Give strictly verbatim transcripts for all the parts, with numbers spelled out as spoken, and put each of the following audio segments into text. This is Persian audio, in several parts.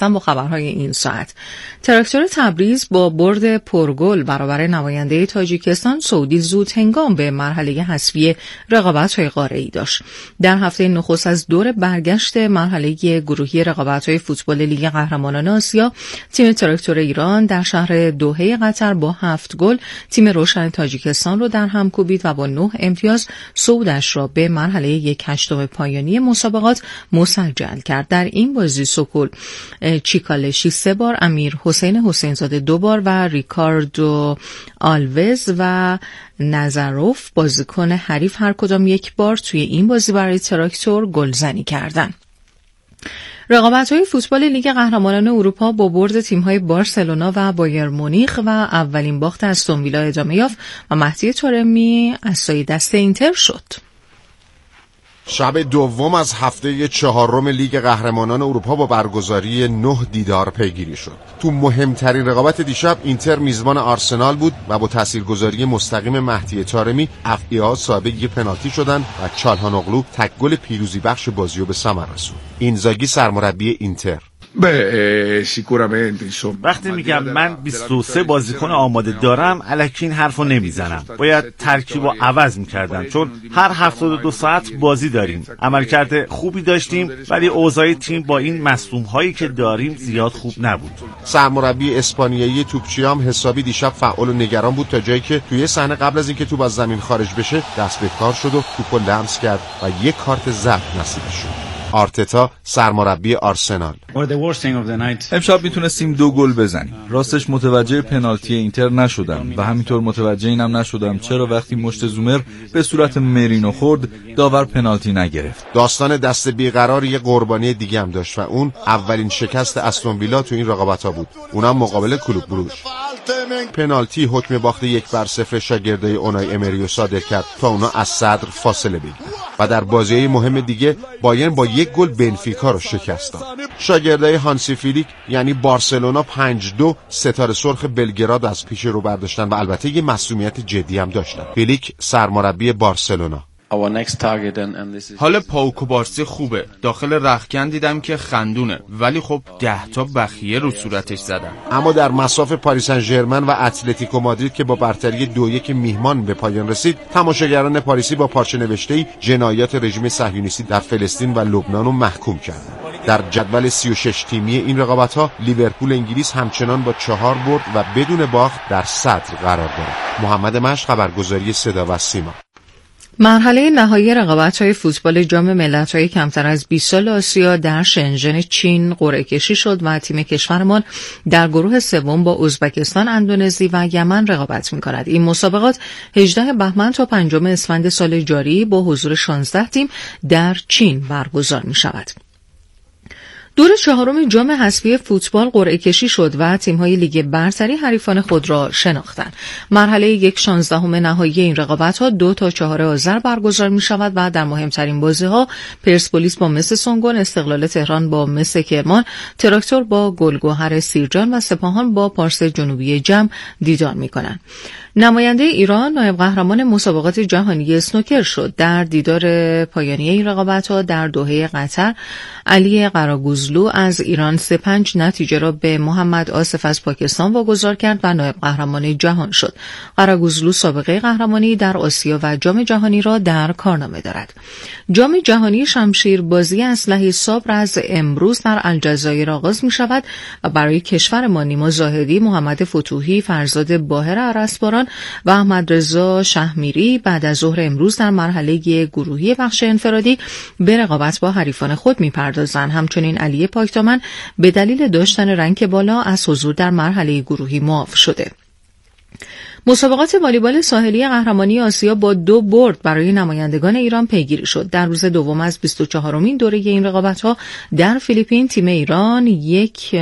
هستم با خبرهای این ساعت. تراکتور تبریز با برد پرگل برابر نماینده تاجیکستان سعودی زود هنگام به مرحله حذفی رقابت‌های قاره‌ای داشت. در هفته نخست از دور برگشت مرحله گروهی رقابت‌های فوتبال لیگ قهرمانان آسیا، تیم تراکتور ایران در شهر دوحه قطر با هفت گل تیم روشن تاجیکستان رو در هم کوبید و با نه امتیاز صعودش را به مرحله یک هشتم پایانی مسابقات مسجل کرد. در این بازی سوکول چیکالشی سه بار، امیر حسین حسینزاده دو بار و ریکاردو آلوز و نظروف بازیکن حریف هر کدام یک بار توی این بازی برای تراکتور گلزنی کردند. رقابت‌های فوتبال لیگ قهرمانان اروپا با برد تیم‌های بارسلونا و بایر مونیخ و اولین باخت استون ویلا ادامه یافت و مهدی طارمی اسای دست اینتر شد. شب دوم از هفته چهارم لیگ قهرمانان اروپا با برگزاری نه دیدار پیگیری شد. تو مهمترین رقابت دیشب اینتر میزبان آرسنال بود و با تاثیرگذاری مستقیم مهدی طارمی افعی‌ها صاحب یک پنالتی شدند و چالهانوغلو تک گل پیروزی بخش بازی رو به ثمر رسوند. اینزاگی سرمربی اینتر: وقتی میگم من بیست و سه بازیکن آماده دارم الکی این حرفو نمیزنم. باید ترکیبو عوض میکردم چون هر هفتاد و دو ساعت بازی داریم. عملکرد خوبی داشتیم ولی اوضاع تیم با این مصدوم‌هایی که داریم زیاد خوب نبود. سرمربی اسپانیایی توپچیام حسابی دیشب فعال و نگران بود تا جایی که توی صحنه قبل از اینکه توپ از زمین خارج بشه دست به کار شد و توپو لمس کرد و یک کارت زرد نصیبش شد. آرتتا سرمربی آرسنال: امشب میتونستیم دو گل بزنیم. راستش متوجه پنالتی اینتر نشدم و همینطور متوجه اینم نشدم چرا وقتی مشت زومر به صورت مرینو خورد داور پنالتی نگرفت. داستان دست بیقرار یه قربانی دیگه هم داشت و اون اولین شکست استون ویلا تو این رقابت‌ها بود، اونم مقابل کلوب بروژ. پنالتی حکم باخت یک بر صفر شاگردای اونای امریو صادر کرد تا اونا از صدر فاصله بگیرن و در بازی مهم دیگه بایرن با یک گل بنفیکا رو شکست داد. شاگردای هانسی فیلیک یعنی بارسلونا پنج دو ستاره سرخ بلگراد از پیش رو برداشتن و البته یه مسئولیت جدی هم داشتن. فیلیک سرمربی بارسلونا: حال پاوکو بارسی خوبه. داخل رختکن دیدم که خندونه ولی خب ده تا بخیه رو صورتش زدن. اما در مصاف پاریس سن ژرمن و اتلتیکو مادرید که با برتری دو یک میهمان به پایان رسید، تماشاگران پاریسی با پارچه نوشته‌ای جنایات رژیم صهیونیستی در فلسطین و لبنان رو محکوم کردند. در جدول سی و شش تیمی این رقابت‌ها لیورپول انگلیس همچنان با چهار برد و بدون باخت در صدر قرار دارد. محمد مشق، خبرگزاری صدا و سیما. مرحله نهایی رقابت‌های فوتبال جام ملت‌های کمتر از بیست سال آسیا در شنژن چین قرعه کشی شد و تیم کشورمان در گروه سوم با ازبکستان، اندونزی و یمن رقابت می‌کند. این مسابقات هجدهم بهمن تا پنجم اسفند سال جاری با حضور شانزده تیم در چین برگزار می‌شود. دور چهارم جام حذفی فوتبال قرعه کشی شد و تیم‌های لیگ برتری حریفان خود را شناختند. مرحله یک شانزدهم نهایی این رقابت‌ها دو تا چهار آذر برگزار می‌شود و در مهمترین بازی‌ها پرسپولیس با مس سنگون، استقلال تهران با مس کرمان، تراکتور با گلگهر سیرجان و سپاهان با پارس جنوبی جم دیدار می‌کنند. نماینده ایران نایب قهرمان مسابقات جهانی اسنوکر شد. در دیدار پایانی این رقابت‌ها در دوحه قطر، علی قراگوزلو از ایران سه پنج نتیجه را به محمد آصف از پاکستان واگذار کرد و نایب قهرمان جهان شد. قراگوزلو سابقه قهرمانی در آسیا و جام جهانی را در کارنامه دارد. جام جهانی شمشیر بازی اسلحه صبر از امروز در الجزایر آغاز می شود و برای کشور ما نیما زاهدی، محمد فتوحی، فرزاد باهر ارسباران و احمد رضا شهمیری بعد از ظهر امروز در مرحله گروهی بخش انفرادی به رقابت با حریفان خود می‌پردازند. همچنین علی پاکدامن به دلیل داشتن رنک بالا از حضور در مرحله گروهی معاف شده. مسابقات والیبال ساحلی قهرمانی آسیا با دو برد برای نمایندگان ایران پیگیری شد. در روز دوم از بیست و چهارمین دوره این رقابت‌ها در فیلیپین تیم ایران یک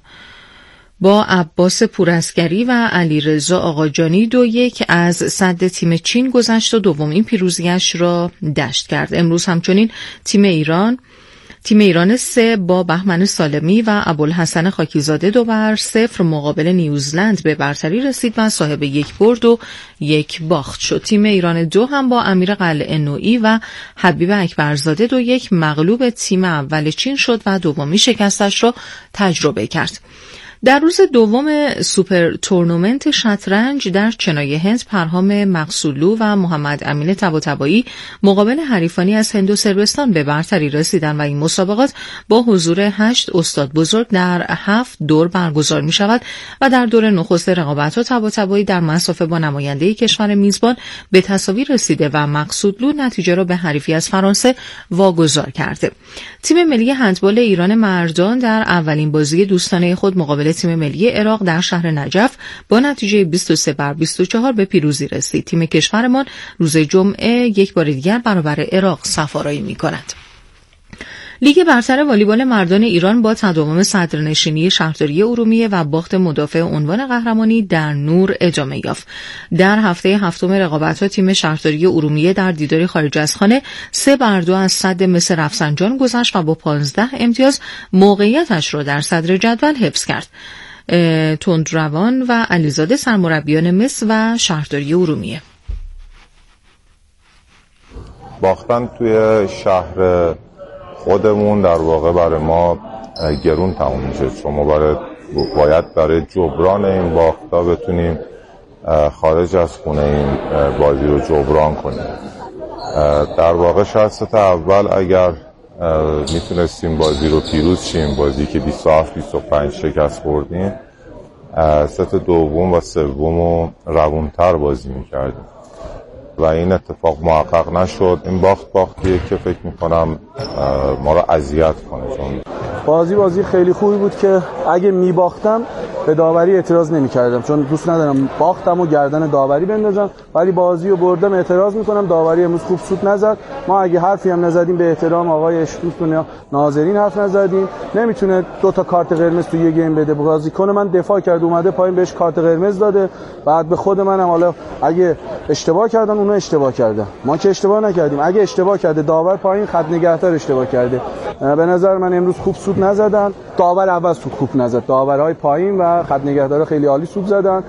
با عباس پوراسکری و علیرضا آقاجانی دو یک از صد تیم چین گذشت و دومین پیروزیش را دشت کرد. امروز همچنین تیم ایران تیم ایران سه با بهمن سالمی و ابوالحسن خاکیزاده دو بر صفر مقابل نیوزلند به برتری رسید و صاحب یک برد و یک باخت شد. تیم ایران دو هم با امیر قلعه نویی و حبیب اکبرزاده دو یک مغلوب تیم اول چین شد و دومی شکستش را تجربه کرد. در روز دوم سوپر تورنمنت شطرنج در چنای هند، پرهام مقصولو و محمد امین طباطبایی مقابل حریفانی از هند و صربستان به برتری رسیدند و این مسابقات با حضور هشت استاد بزرگ در هفت دور برگزار می شود و در دور نخست رقابت‌ها طباطبایی در مصافه با نماینده کشور میزبان به تساوی رسیده و مقصودلو نتیجه را به حریفی از فرانسه واگذار کرده. تیم ملی هندبال ایران مردان در اولین بازی دوستانه خود مقابل تیم ملی عراق در شهر نجف با نتیجه بیست و سه بر بیست و چهار به پیروزی رسید. تیم کشورمان روز جمعه یک بار دیگر برابر عراق سفارایی می‌کند. لیگ برتر والیبال مردان ایران با تداوم صدرنشینی شهرداری ارومیه و باخت مدافع عنوان قهرمانی در نور ادامه یافت. در هفته هفتم رقابت‌ها تیم شهرداری ارومیه در دیداری خارج از خانه سه بر دو از سد مس رفسنجان گذشت و با پانزده امتیاز موقعیتش را در صدر جدول حفظ کرد. تندروان و علیزاده سرمربیان مس و شهرداری ارومیه. باختن توی شهر خودمون در واقع برای ما گرون تموم میشه، چون ما برای باید برای جبران این باختا بتونیم خارج از خونه این بازی رو جبران کنیم. در واقع شاید ست اول اگر میتونستیم بازی رو پیروز شیم، بازی که بیست و هفت بیست و پنج شکست خوردیم، ست دوم و سوم رو روونتر بازی میکردیم و این اتفاق محقق نشد. این باخت باختیه که فکر میکنم ما رو اذیت کنه، چون بازی بازی خیلی خوبی بود که اگه میباختم به داوری اعتراض نمیکردم، چون دوست ندارم باختم و گردن داوری بندازم، ولی بازی رو بردم اعتراض میکنم. داوری امروز خوب سود نزد. ما اگه حرفی هم نزدیم به احترام آقای اشتوس ناظرین حرف نزدیم. نمیتونه دو تا کارت قرمز تو یه گیم بده. بازیکن من دفاع کرد اومده پایین بهش کارت قرمز داده، بعد به خود منم حالا اگه اشتباه کردن اونا اشتباه کردن، ما که اشتباه نکردیم. اگه اشتباه کرده داور پایین، خط نگهدار اشتباه کرده. به نظر من امروز خوب سود نزدن. داور اول سود خوب نزد، داورهای پایین و خط نگهدار خیلی عالی سود زدن.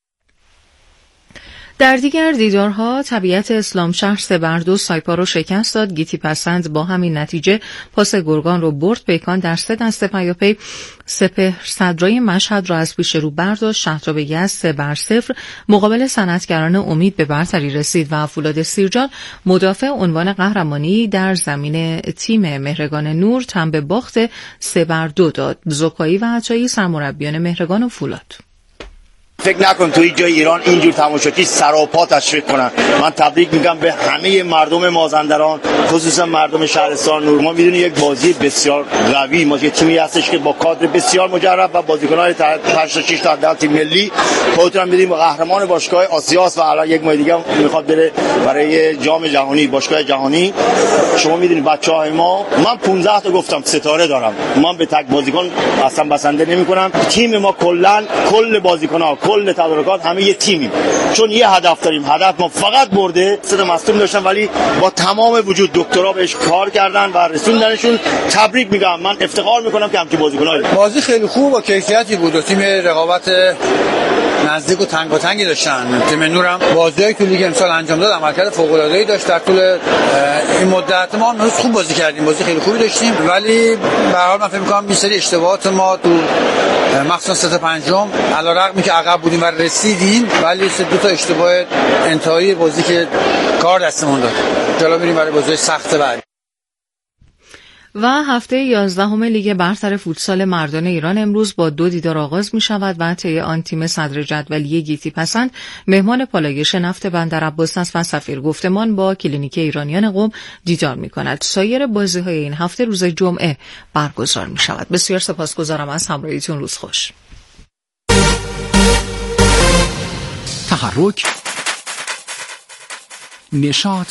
در دیگر دیدارها طبیعت اسلام شهر سه بر دو سایپا رو شکست داد. گیتی پسند با همین نتیجه پاس گرگان رو برد. پیکان در سه دسته پیاپی سپهر صدرای مشهد را از پیش رو برداشت. شهراب یزد سه بر صفر مقابل صنعتگران امید به برتری رسید و فولاد سیرجان مدافع عنوان قهرمانی در زمین تیم مهرگان نور تن به باخت سه بر دو داد. زکایی و عطایی سرمربیان مهرگان و فولاد. فکر نکن توی جای ایران اینجور تماشاچی سراپا تشویق کنن. من تبریک میگم به همه مردم مازندران، خصوصا مردم شهرستان نور. ما میدونیم یک بازی بسیار قوی، ما یک تیمی هستش که با کادر بسیار مجرب و بازیکنان پنج تا شش تا در تیم ملی خودتون میدونیم قهرمان باشگاه آسیا است و الان یک ماه دیگه میخواد بره برای جام جهانی، باشگاه جهانی. شما میدونید بچهای ما، من پانزده تا گفتم ستاره دارم، من به تک بازیکن اصلا بسنده نمیکنم. تیم ما کلا کل بازیکن‌ها کل تدارکات همه یه تیمیم، چون یه هدف داریم. هدف ما فقط برده. سه مصدوم داشتن ولی با تمام وجود دکترا بهش کار کردن و رسوندنشون. تبریک میگم، من افتخار میکنم که همچین بازیکنایی. بازی خیلی خوب و کیفیتی بود و تیم رقابت نزدیک و تنگ و تنگی داشتن. تیم نورم بازیایی که لیگ امسال انجام داد عملکرد فوق العاده ای داشت. در طول این مدت ما هنوز خوب بازی کردیم، بازی خیلی خوبی داشتیم، ولی به هر حال من فکر می‌کنم این سری اشتباهات ما تو مخصوصا سه تا پنجم علیرغمی که عقب بودیم و رسیدیم، ولی سه دو تا اشتباه انتهایی بازی که کار دستمون داد. جلو میریم برای بازی سخت بعد. و هفته یازدهم لیگ برتر فوتسال مردان ایران امروز با دو دیدار آغاز می شود و طی آن تیم صدر جدولی گیتی پسند مهمان پالایش نفت بندر عباس است و سفیر گفتمان با کلینیک ایرانیان قم دیدار می کند. سایر بازی های این هفته روز جمعه برگزار می شود. بسیار سپاسگزارم از همراهیتون. روز خوش. تحرک، نشاط،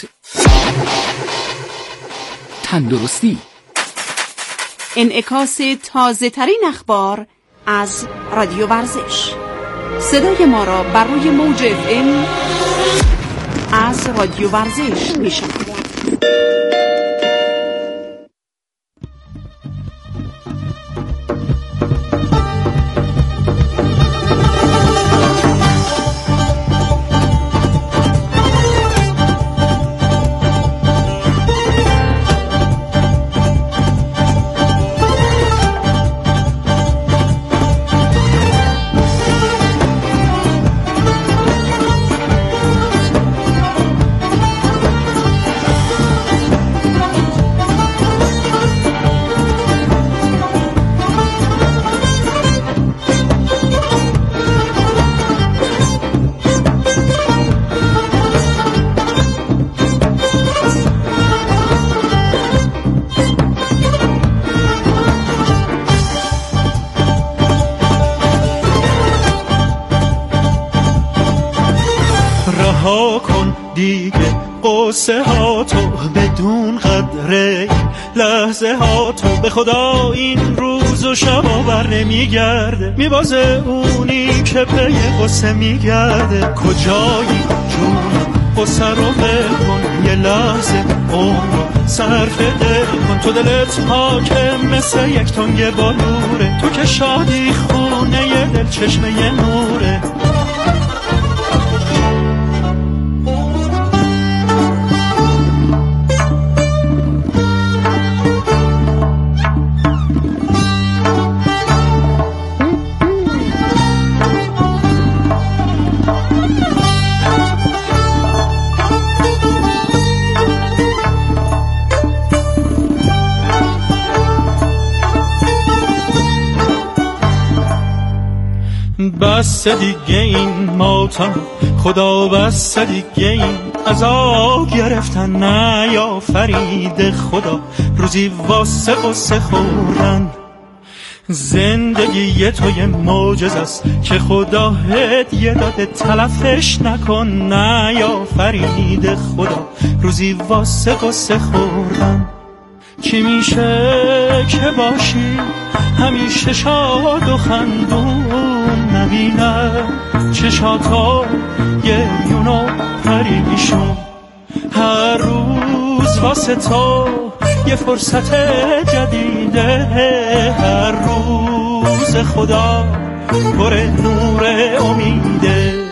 تندرستی، انعکاس تازه ترین اخبار از رادیو ورزش. صدای ما را بر روی موج اف ام از رادیو ورزش میشنوید. رها کن دیگه قصه ها تو، بدون قدر لحظه ها تو. به خدا این روز و شب بر نمیگرده، میبازه اونی که پی قصه میگرده. کجایی جون قصه رو ول کن، یه لحظه عمر صرف دل کن. تو دلت حاکم مثل یک تنگ بالوره، تو که شادی خونه ی دل چشمه ی نوره. بس دیگه این ماتم خدا، بس دیگه این عذاب گرفتن نیافرید خدا. روزی واسه قصه خوردن، زندگی تو یه معجزه است که خدا هدیه داده، تلفش نکن نیافرید خدا. روزی واسه قصه خوردن، چی میشه که باشی همیشه شاد و خندون، نبینه چشاتا گریون و پریشون. هر روز واسه تو یه فرصت جدیده، هر روز خدا پر نور امیده.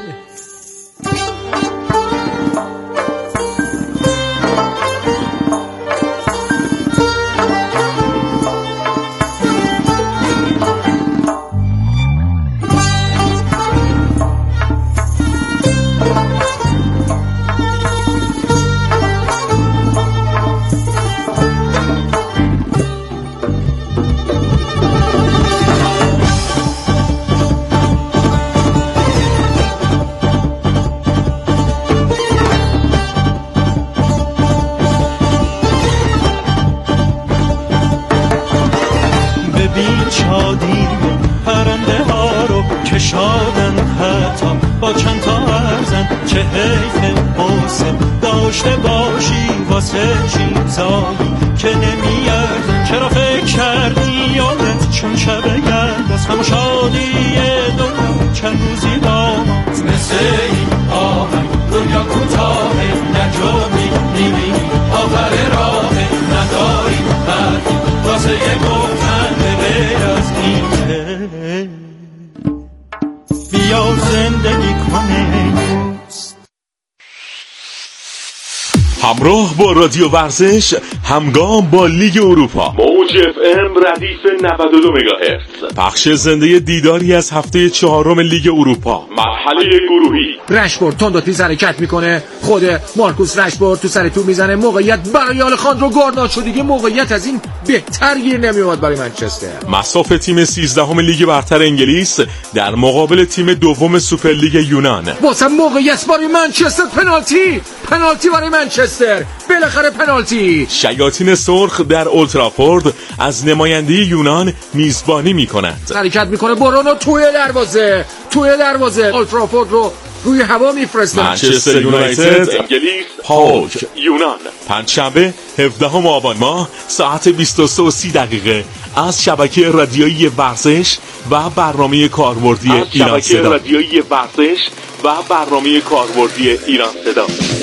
همراه با رادیو ورزش، همگام با لیگ اروپا. موج اف ام ردیف نود و دو مگاهرتز. پخش زنده دیداری از هفته چهارم لیگ اروپا، مرحله گروهی. رشفورد تند و تیز حرکت میکنه، خود مارکوس رشفورد تو سر توپ میزنه، موقعیت برای آلخاندرو گارناچو. دیگه موقعیت از این بهتر گیر نمیومد برای منچستر. مصاف تیم سیزدهم لیگ برتر انگلیس در مقابل تیم دوم سوپر لیگ یونان. واسه موقعیت برای منچستر، پنالتی پنالتی برای منچستر، بالاخره پنالتی. شیاطین سرخ در اولترافورد از نماینده یونان میزبانی میکنند. حرکت میکنه برونو توی دروازه، توی دروازه اولترافورد رو روی هوا میفرسته. منچستر یونایتد انگلیس، پاوک یونان. پنجشنبه هفدهم آبان ماه ساعت بیست و سه و سی دقیقه از شبکه رادیویی ورزش و برنامه کاربردی ایران صدا. شبکه رادیویی ورزش و برنامه کاربردی ایران صدا.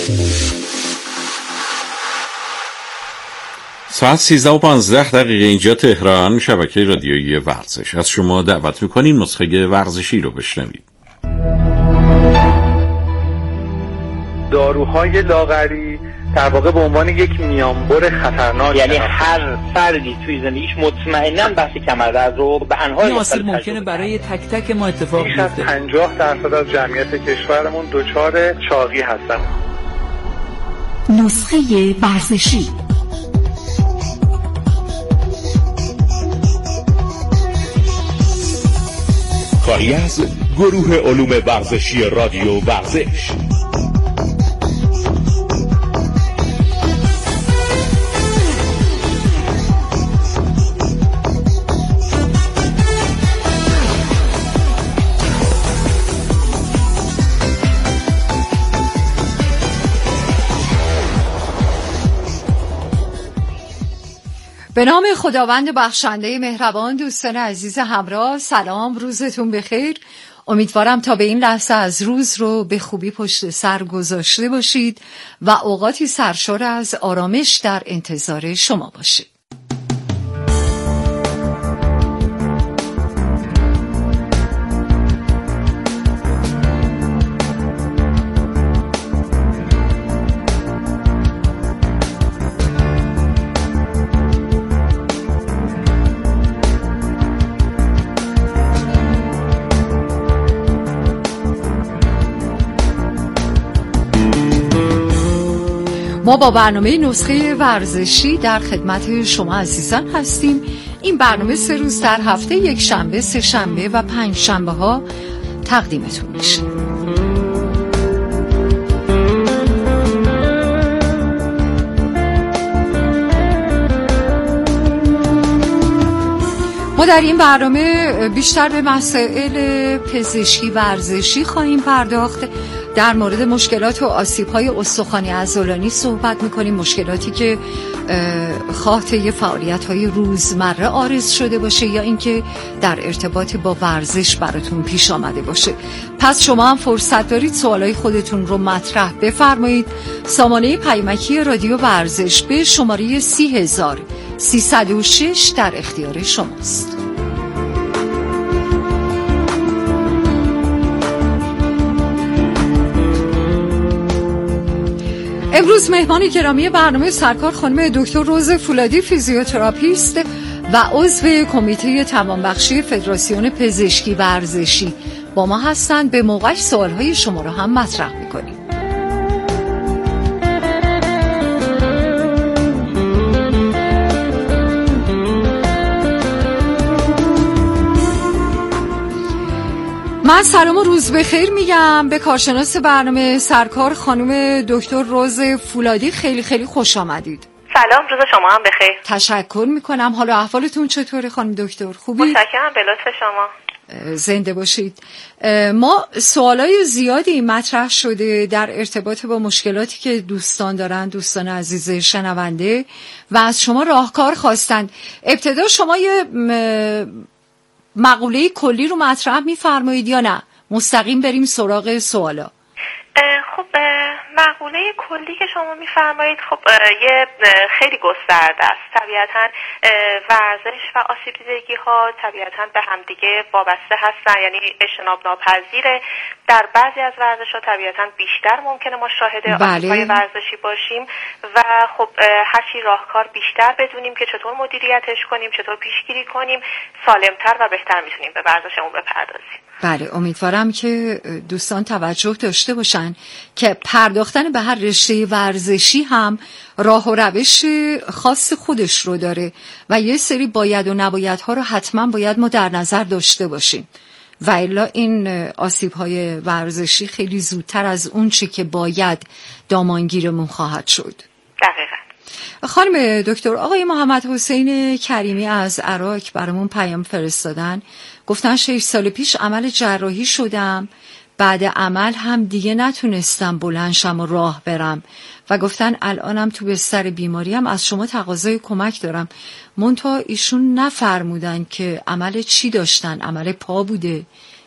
ساعت سیزده و پانزده دقیقه اینجا تهران، شبکه رادیویی ورزش. از شما دعوت میکنیم نسخه ورزشی رو بشنوید. داروهای لاغری در واقع به عنوان یک میانبر خطرناک، یعنی هر فردی توی زندگیش مطمئناً بحث کمردرد رو به انواع مختلف ممکنه برای تک تک ما اتفاق بیفته. بیش از پنجاه درصد از جمعیت کشورمون دچار چاقی هستن. نسخه ورزشی. کاری از گروه علوم ورزشی رادیو ورزش. به نام خداوند بخشنده مهربان، دوستان عزیز همراه، سلام، روزتون بخیر. امیدوارم تا به این لحظه از روز رو به خوبی پشت سر گذاشته باشید و اوقاتی سرشار از آرامش در انتظار شما باشید. ما با برنامه نسخه ورزشی در خدمت شما عزیزان هستیم. این برنامه سه روز در هفته، یک شنبه، سه شنبه و پنج شنبه ها تقدیمتون میشه. ما در این برنامه بیشتر به مسائل پزشکی ورزشی خواهیم پرداخت. در مورد مشکلات و آسیب‌های استخوانی عضلانی صحبت می‌کنیم، مشکلاتی که خواه طی فعالیت‌های روزمره عارض شده باشه یا اینکه در ارتباط با ورزش براتون پیش آمده باشه. پس شما هم فرصت دارید سوالای خودتون رو مطرح بفرمایید. سامانه پیامکی رادیو ورزش به شماره سی هزار سیصد و شش در اختیار شماست. امروز مهمان گرامی برنامه سرکار خانم دکتر روز فولادی، فیزیوتراپیست و عضو کمیته توانبخشی فدراسیون پزشکی ورزشی با ما هستند. به موقع سوالهای شما رو هم مطرح می‌کنیم. من سلام و روز بخیر میگم به کارشناس برنامه سرکار خانم دکتر روز فولادی. خیلی خیلی خوش آمدید. سلام، روز شما هم بخیر. تشکر میکنم. حالا احوالتون چطوره خانم دکتر؟ خوبی؟ متشکرم، به لطف شما. زنده باشید. ما سوالای زیادی مطرح شده در ارتباط با مشکلاتی که دوستان دارن، دوستان عزیز شنونده، و از شما راهکار خواستند. ابتدا شما یه مقوله کلی رو مطرح می‌فرمایید یا نه مستقیم بریم سراغ سوالا؟ خب مقوله کلی که شما می‌فرمایید خب یه خیلی گسترده است. طبیعتاً ورزش و آسیب دیدگی‌ها طبیعتاً به همدیگه وابسته هستن، یعنی اجتناب ناپذیره. در بعضی از ورزش‌ها طبیعتاً بیشتر ممکنه ما شاهد آسیب‌های ورزشی باشیم و خب هرچی راهکار بیشتر بدونیم که چطور مدیریتش کنیم، چطور پیشگیری کنیم، سالم‌تر و بهتر می‌تونیم به ورزشمون بپردازیم. بله، امیدوارم که دوستان توجه داشته باشن که پرداختن به هر رشته ورزشی هم راه و روش خاص خودش رو داره و یه سری باید و نبایدها رو حتما باید ما در نظر داشته باشیم و الا این آسیب‌های ورزشی خیلی زودتر از اون چی که باید دامانگیرمون خواهد شد. دقیقاً. خانم دکتر، آقای محمد حسین کریمی از عراق برامون پیام فرستادن، گفتن شش سال پیش عمل جراحی شدم، بعد عمل هم دیگه نتونستم بلند شم و راه برم و گفتن الانم تو بستر بیماریم، از شما تقاضای کمک دارم. منتها ایشون نفرمودن که عمل چی داشتن، عمل پا بوده،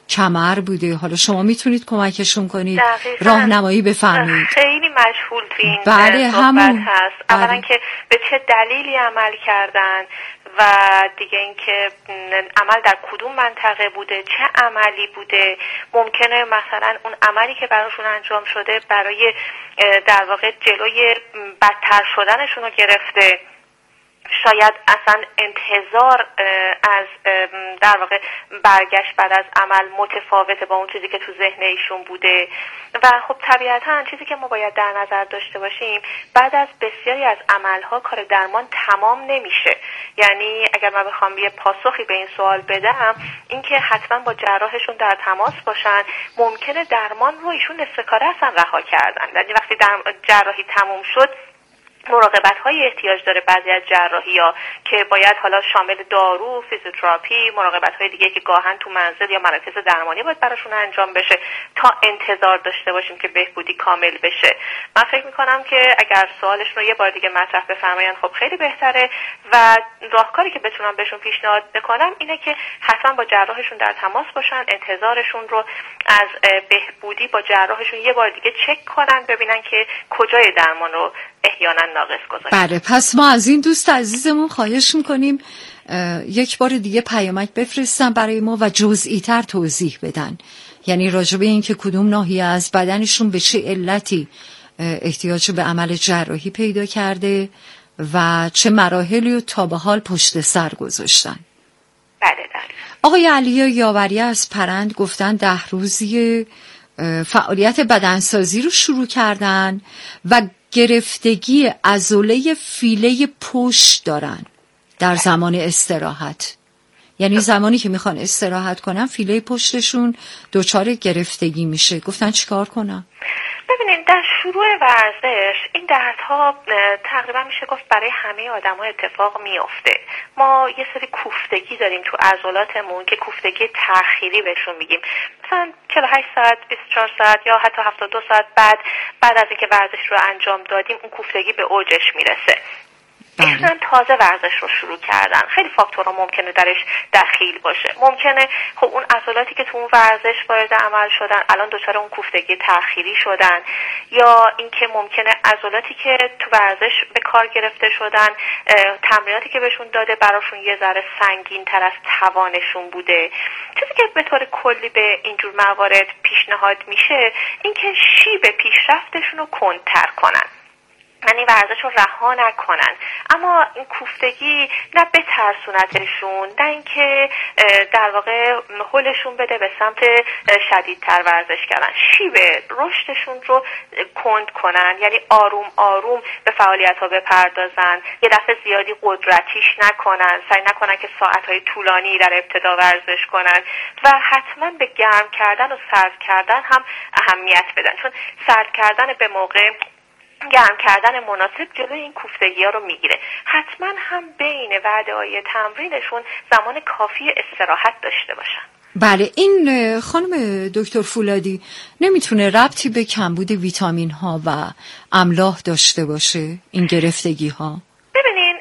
کمر بوده. حالا شما میتونید کمکشون کنید، راهنمایی بفرمایید. خیلی مجهول تو این بله همون هست. اولا بله. که به چه دلیلی عمل کردن و دیگه اینکه عمل در کدوم منطقه بوده، چه عملی بوده. ممکنه مثلا اون عملی که براشون انجام شده برای در واقع جلوی بدتر شدنشون رو گرفته، شاید اصلا انتظار از در واقع برگشت بعد از عمل متفاوته با اون چیزی که تو ذهن ایشون بوده و خب طبیعتا چیزی که ما باید در نظر داشته باشیم، بعد از بسیاری از عملها کار درمان تمام نمیشه. یعنی اگر من بخوام یه پاسخی به این سوال بدم، اینکه حتما با جراحشون در تماس باشن. ممکنه درمان رو ایشون نصف کاره اصلا رها کردن، یعنی وقتی در جراحی تموم شد مراقبت های احتیاج داره بعضی از جراحی‌ها که باید حالا شامل دارو، فیزیوتراپی، مراقبت های دیگه که گاهن تو منزل یا مراکز درمانی باید براشون انجام بشه تا انتظار داشته باشیم که بهبودی کامل بشه. من فکر میکنم که اگر سوالشون رو یه بار دیگه مطرح بفرمایند خب خیلی بهتره و راهکاری که بتونم بهشون پیشنهاد بکنم اینه که حتما با جراحشون در تماس باشن، انتظارشون رو از بهبودی با جراحشون یه بار دیگه چک کنن، ببینن که کجای درمان رو احیانا ناقص گذاشتن. بله، پس ما از این دوست عزیزمون خواهش میکنیم یک بار دیگه پیامک بفرستن برای ما و جزئی تر توضیح بدن، یعنی راجع به این که کدوم ناحیه از بدنشون به چه علتی احتیاج به عمل جراحی پیدا کرده و چه مراحلی رو تا به حال پشت سر گذاشتن. بله بله. آقای علی یاوری از پرند گفتن ده روزی فعالیت بدنسازی رو شروع کردن و گرفتگی عضله فیله پشت دارن در زمان استراحت، یعنی زمانی که میخوان استراحت کنن فیله پشتشون دچار گرفتگی میشه. گفتن چیکار کنم؟ ببینید در شروع ورزش این دردها تقریبا میشه گفت برای همه آدم‌ها اتفاق میفته. ما یه سری کوفتگی داریم تو عضلاتمون که کوفتگی تأخیری بهشون میگیم، مثلا چهل و هشت ساعت، بیست و چهار ساعت یا حتی هفتاد و دو ساعت بعد بعد از اینکه ورزش رو انجام دادیم اون کوفتگی به اوجش میرسه. ایشون تازه ورزش رو شروع کردن، خیلی فاکتورها ممکنه درش دخیل باشه. ممکنه خب اون عضلاتی که تو اون ورزش وارد عمل شدن الان دچار اون کوفتگی تأخیری شدن، یا اینکه ممکنه عضلاتی که تو ورزش به کار گرفته شدن تمریناتی که بهشون داده براشون یه ذره سنگین تر از توانشون بوده. چیزی که به طور کلی به اینجور موارد پیشنهاد میشه اینکه شیب پیشرفتشون رو کندتر کنن، یعنی ورزش رو رها نکنن، اما این کوفتگی نه بترسونتشون نه اینکه در واقع هولشون بده به سمت شدیدتر ورزش کردن. شیب رشدشون رو کند کنن، یعنی آروم آروم به فعالیت ها بپردازن، یه دفعه زیادی قدرتیش نکنن، سعی نکنن که ساعتهای طولانی در ابتدا ورزش کنن و حتما به گرم کردن و سرد کردن هم اهمیت بدن، چون سرد کردن به موقع، گرم کردن مناسب جلوی این کوفتگی ها رو میگیره. حتما هم بین وعده‌های تمرینشون زمان کافی استراحت داشته باشن. بله، این خانم دکتر فولادی نمیتونه ربطی به کمبود ویتامین ها و املاح داشته باشه این گرفتگی ها؟ ببینین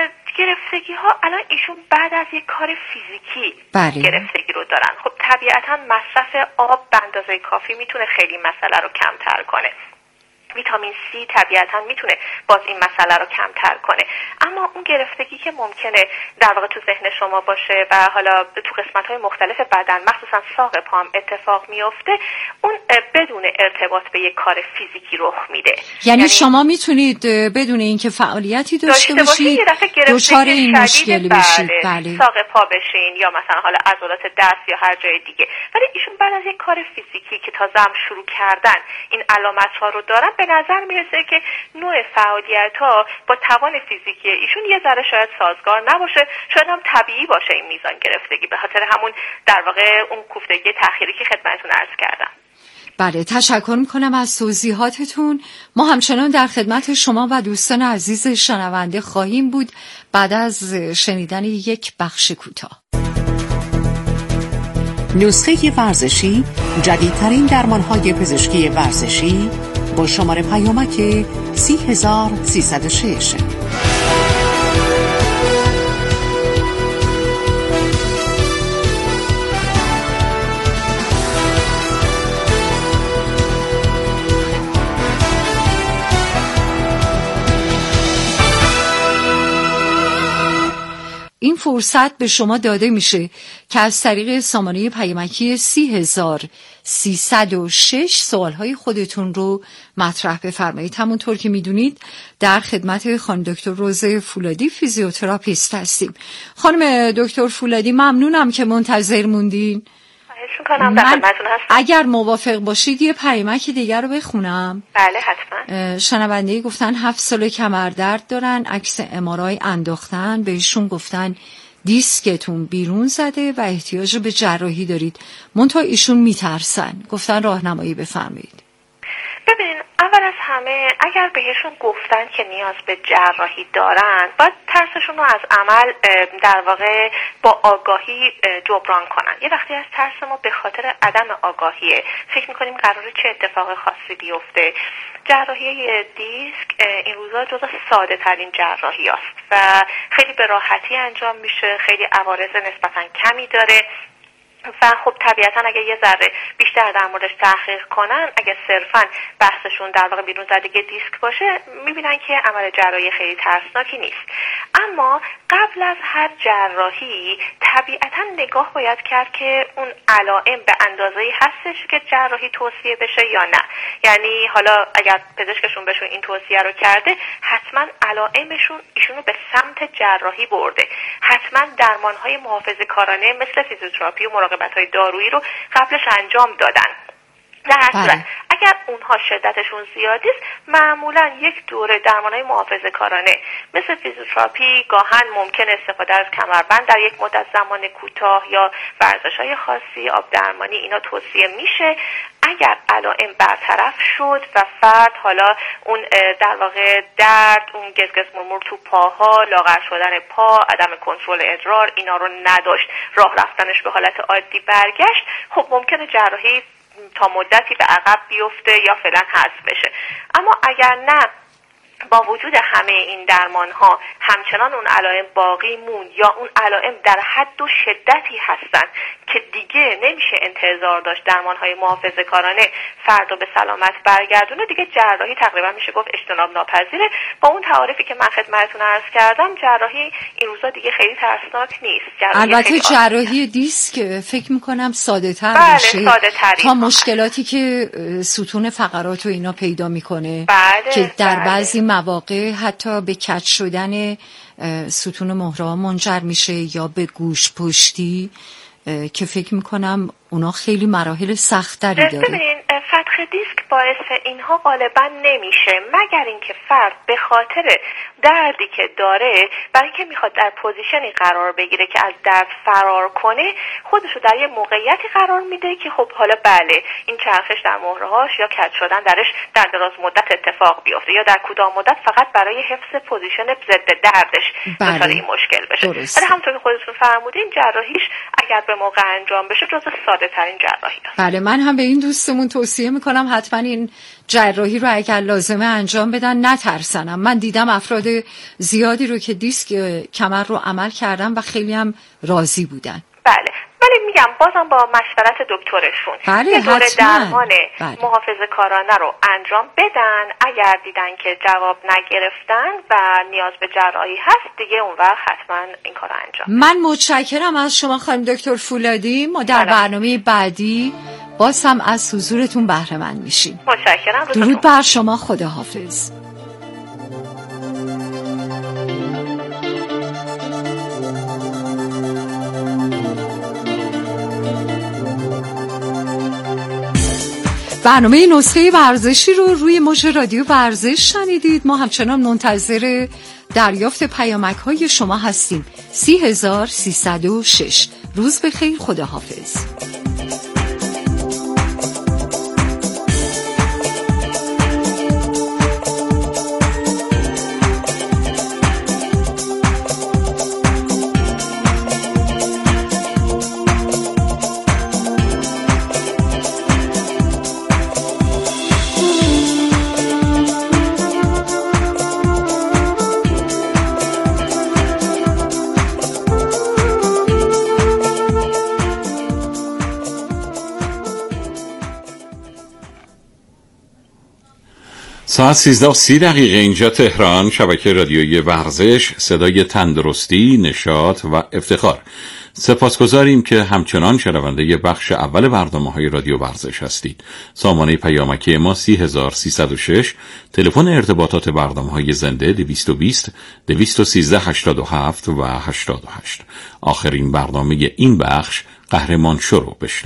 گرفتگی ها الان ایشون بعد از یک کار فیزیکی بله. گرفتگی رو دارن. خب طبیعتا مصرف آب به اندازه کافی میتونه خیلی مسئله رو کمتر کنه. ویتامین سی طبیعتا میتونه باز این مسئله رو کمتر کنه، اما اون گرفتگی که ممکنه در واقع تو ذهن شما باشه و حالا تو قسمت‌های مختلف بدن مخصوصا ساق پام اتفاق میفته، اون بدون ارتباط به یک کار فیزیکی رخ میده. یعنی, یعنی شما میتونید بدون اینکه فعالیتی داشته باشید دچار این مشکل بشید. بله. ساق پا بشین یا مثلا حالا عضلات دست یا هر جای دیگه، ولی ایشون بعد از یک کار فیزیکی که تازه هم شروع کردن این علامت‌ها رو دارن، به نظر میرسه که نوع فعالیت ها با توان فیزیکی ایشون یه ذره شاید سازگار نباشه، شاید هم طبیعی باشه این میزان گرفتگی، به خاطر همون در واقع اون کوفتگی تأخیری که خدمتتون عرض کردم. بله، تشکر میکنم از توضیحاتتون. ما همچنان در خدمت شما و دوستان عزیز شنونده خواهیم بود بعد از شنیدن یک بخش کوتاه. نسخه ورزشی، جدیدترین درمانهای پزشکی ورزشی با شماره پیامک سی هزار سیصد و شش. این فرصت به شما داده میشه که از طریق سامانه پیامکی سی هزار سیصد و شش سوالهای خودتون رو مطرح بفرمایید. همونطور که میدونید در خدمت خانم دکتر روزه فولادی فیزیوتراپیست هستیم. خانم دکتر فولادی ممنونم که منتظر موندین. من اگر موافق باشید یه پیامک دیگر رو بخونم. بله حتما. شنونده گفتن هفت سال کمردرد دارن، عکس ام آر آی انداختن، بهشون گفتن دیسکتون بیرون زده و احتیاج به جراحی دارید، منتها ایشون میترسن، گفتن راهنمایی بفرمایید. ببینین اول از همه اگر بهشون گفتن که نیاز به جراحی دارن باید ترسشون رو از عمل در واقع با آگاهی جبران کنن. یه وقتی از ترس ما به خاطر عدم آگاهیه، فکر میکنیم قراره چه اتفاق خاصی بیفته. جراحی دیسک این روزا جزو ساده ترین جراحی هست و خیلی به راحتی انجام میشه، خیلی عوارض نسبتا کمی داره و خب طبیعتا اگه یه ذره بیشتر در موردش تحقیق کنن، اگه صرفا بحثشون در واقع بیرون زدگی دیسک باشه، میبینن که عمل جراحی خیلی ترسناکی نیست. اما قبل از هر جراحی طبیعتا نگاه باید کرد که اون علائم به اندازه‌ای هستش که جراحی توصیه بشه یا نه. یعنی حالا اگر پزشکشون بهشون این توصیه رو کرده، حتما علائمشون ایشونو به سمت جراحی برده، حتما درمانهای محافظه‌کارانه مثل فیزیوتراپی و مراقبت‌های دارویی رو قبلش انجام دادن. در هر صورت اگر اونها شدتشون زیادی است، معمولا یک دوره درمانهای محافظه‌کارانه مثل فیزیوتراپی، گاهن ممکن استفاده از کمربند در یک مدت زمان کوتاه یا ورزش‌های خاصی، آب درمانی، اینا توصیه میشه. اگر علائم برطرف شد و فرد حالا اون در واقع درد، اون گزگز مرمور تو پاها، لاغر شدن پا، عدم کنترل ادرار اینا رو نداشت، راه رفتنش به حالت عادی برگشت، خب ممکنه جراحی تا مدتی به عقب بیفته یا فعلا حذف بشه. اما اگر نه، با وجود همه این درمان ها همچنان اون علائم باقی مون یا اون علائم در حد و شدتی هستن که دیگه نمیشه انتظار داشت درمان های محافظه کارانه فرد رو به سلامت برگردونه، دیگه جراحی تقریبا میشه گفت اجتناب ناپذیره. با اون تعاریفی که من خدمتتون عرض کردم، جراحی این روزا دیگه خیلی ترسناک نیست. البته جراحی دیسک فکر میکنم ساده تر بله باشه ساده تا مشکلاتی که ستون فقرات و اینا پیدا میکنه، بله که در بله. بعضی مواقع حتی به کج شدن ستون مهره‌ها منجر میشه یا به گوش پشتی که فکر میکنم اونا خیلی مراحل سخت‌تری داره. ببینین فتح دیسک باعث اینها غالبا نمیشه، مگر اینکه فرد به خاطر دردی که داره، برای اینکه میخواد در پوزیشنی قرار بگیره که از درد فرار کنه، خودشو در یه موقعیتی قرار میده که خب حالا بله این چرخش در مهره‌هاش یا کج شدن درش در دراز مدت اتفاق بیفته یا در کوتاه مدت فقط برای حفظ پوزیشن ضد دردش دچار این مشکل بشه. ولی همونطور که خودتون فرمودین، جراحیش اگر به موقع انجام بشه جزو ساده ترین جراحی است. بله، من هم به این دوستمون توصیه میکنم حتما این جراحی رو اگر لازمه انجام بدن، نترسنم. من دیدم افراد زیادی رو که دیسک کمر رو عمل کردن و خیلی هم راضی بودن. بله، ولی میگم بازم با مشورت دکترشون بله، یه دوره حتما. درمان بله. محافظه کارانه رو انجام بدن. اگر دیدن که جواب نگرفتن و نیاز به جراحی هست، دیگه اون وقت حتما این کار رو انجام. من متشکرم از شما خانم دکتر فولادی. ما در بله. برنامه بعدی باز هم از حضورتون بهره مند میشیم. متشکرم. درود بر شما. خداحافظ. برنامه نسخه ورزشی رو روی موج رادیو ورزش شنیدید. ما همچنان منتظر دریافت پیامک های شما هستیم. سی هزار سیصد و شش. روز بخیر. خداحافظ. ساعت سیزده و سی دقیقه اینجا تهران، شبکه رادیویی ورزش، صدای تندرستی، نشاط و افتخار. سپاسگزاریم که همچنان شنونده بخش اول برنامه‌های رادیو ورزش هستید. سامانه پیامکی ما سی هزار سیصد و شش، تلفن ارتباطات برنامه‌های زنده دویست و بیست دویست و سیزده هشتاد و هفت و هشتاد و هشت. آخرین برنامه این بخش قهرمان شو رو بشنوید.